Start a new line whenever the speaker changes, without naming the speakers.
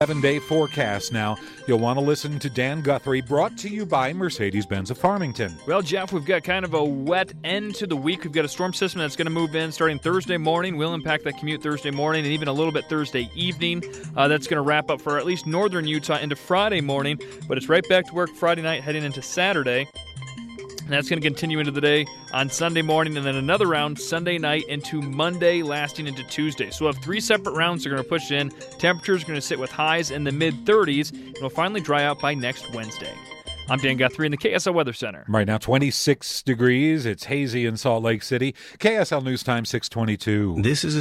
7-day forecast now. You'll want to listen to Dan Guthrie, brought to you by Mercedes-Benz of Farmington.
Well, Jeff, we've got kind of a wet end to the week. We've got a storm system that's going to move in starting Thursday morning. Will impact that commute Thursday morning and even a little bit Thursday evening. That's going to wrap up for at least northern Utah into Friday morning, but it's right back to work Friday night heading into Saturday. And that's going to continue into the day on Sunday morning, and then another round Sunday night into Monday, lasting into Tuesday. So we'll have 3 separate rounds that are going to push in. Temperatures are going to sit with highs in the mid-30s, and will finally dry out by next Wednesday. I'm Dan Guthrie in the KSL Weather Center.
Right now, 26 degrees. It's hazy in Salt Lake City. KSL News Time, 6:22.
This is